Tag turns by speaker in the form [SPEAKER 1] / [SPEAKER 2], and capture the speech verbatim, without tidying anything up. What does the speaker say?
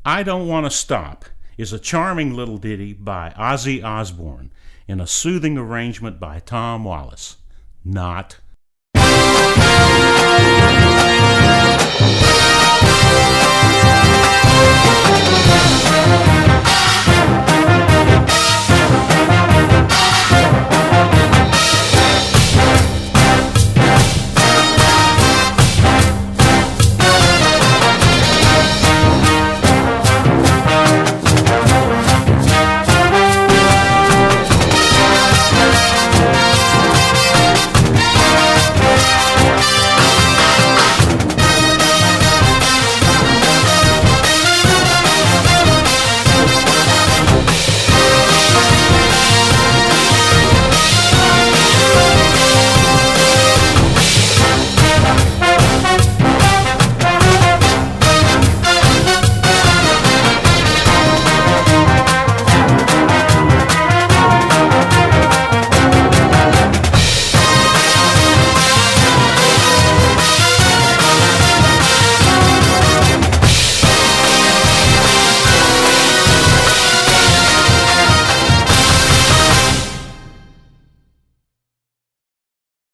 [SPEAKER 1] I Don't Want to Stop is a charming little ditty by Ozzy Osbourne in a soothing arrangement by Tom Wallace. Not.